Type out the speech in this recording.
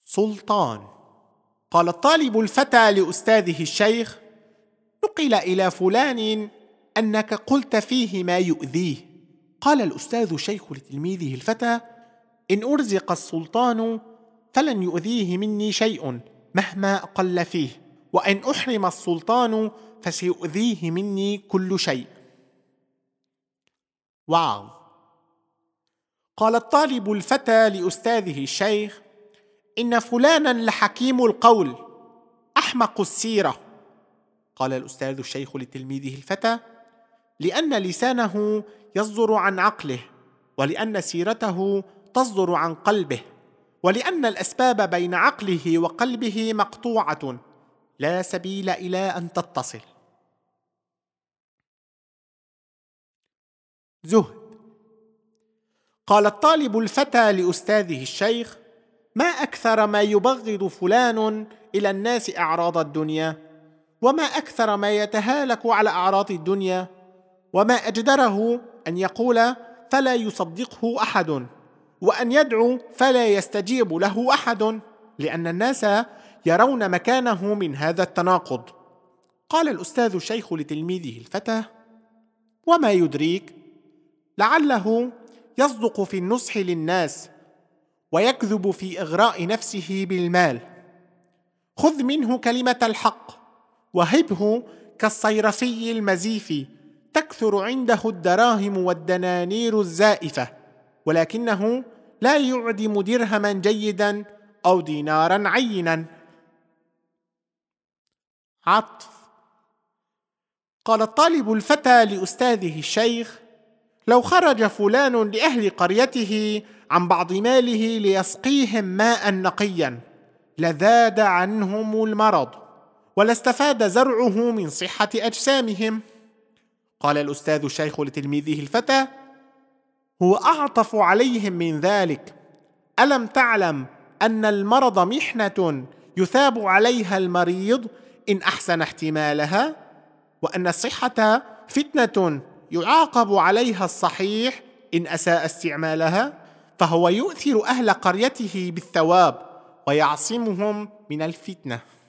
سلطان. قال الطالب الفتى لأستاذه الشيخ: نقل إلى فلان أنك قلت فيه ما يؤذيه. قال الأستاذ الشيخ لتلميذه الفتى: إن أرزق السلطان فلن يؤذيه مني شيء مهما أقل فيه، وإن أحرم السلطان فسيؤذيه مني كل شيء. واو. قال الطالب الفتى لأستاذه الشيخ: إن فلانا لحكيم القول أحمق السيرة. قال الأستاذ الشيخ لتلميذه الفتى: لأن لسانه يصدر عن عقله، ولأن سيرته تصدر عن قلبه، ولأن الأسباب بين عقله وقلبه مقطوعة لا سبيل إلى أن تتصل. زهد. قال الطالب الفتى لأستاذه الشيخ: ما أكثر ما يبغض فلان إلى الناس أعراض الدنيا، وما أكثر ما يتهالك على أعراض الدنيا، وما أجدره أن يقول فلا يصدقه أحد، وأن يدعو فلا يستجيب له أحد، لأن الناس يرون مكانه من هذا التناقض. قال الأستاذ الشيخ لتلميذه الفتى: وما يدريك، لعله يصدق في النصح للناس ويكذب في إغراء نفسه بالمال. خذ منه كلمة الحق وهبه كالصيرفي المزيف، تكثر عنده الدراهم والدنانير الزائفة، ولكنه لا يعدم درهما جيدا أو دينارا عينا. عطف. قال الطالب الفتى لأستاذه الشيخ: لو خرج فلان لأهل قريته عن بعض ماله ليسقيهم ماء نقيا لذاد عنهم المرض، ولاستفاد زرعه من صحة أجسامهم. قال الأستاذ الشيخ لتلميذه الفتى: هو أعطف عليهم من ذلك. ألم تعلم أن المرض محنة يثاب عليها المريض إن أحسن احتمالها، وأن الصحة فتنة يعاقب عليها الصحيح إن أساء استعمالها؟ فهو يؤثر أهل قريته بالثواب ويعصمهم من الفتنة.